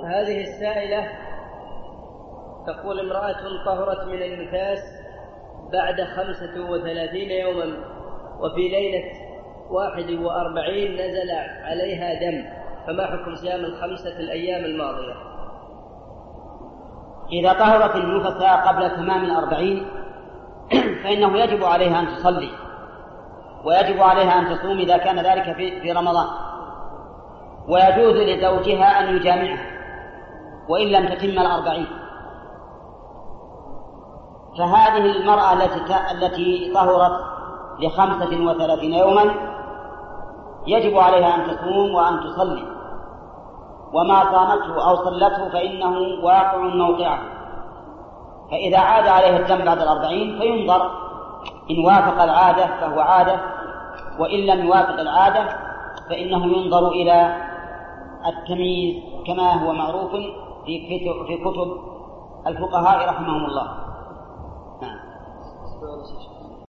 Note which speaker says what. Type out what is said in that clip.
Speaker 1: هذه السائلة تقول امرأة طهرت من النفاس بعد 35 يوما وفي ليلة 41 نزل عليها دم، فما حكم صيام 5 الأيام الماضية؟
Speaker 2: إذا طهرت النفس قبل تمام 40 فإنه يجب عليها أن تصلي ويجب عليها أن تصوم إذا كان ذلك في رمضان، ويجوز لزوجها أن يجامعها وإن لم تتم 40. فهذه المرأة التي طهرت ل35 يوما يجب عليها أن تصوم وأن تصلي، وما صامته أو صلته فإنه واقع موقعه. فإذا عاد عليه الدم بعد 40 فينظر، إن وافق العادة فهو عادة، وإن لم يوافق العادة فإنه ينظر إلى التمييز كما هو معروف في كتب الفقهاء رحمهم الله.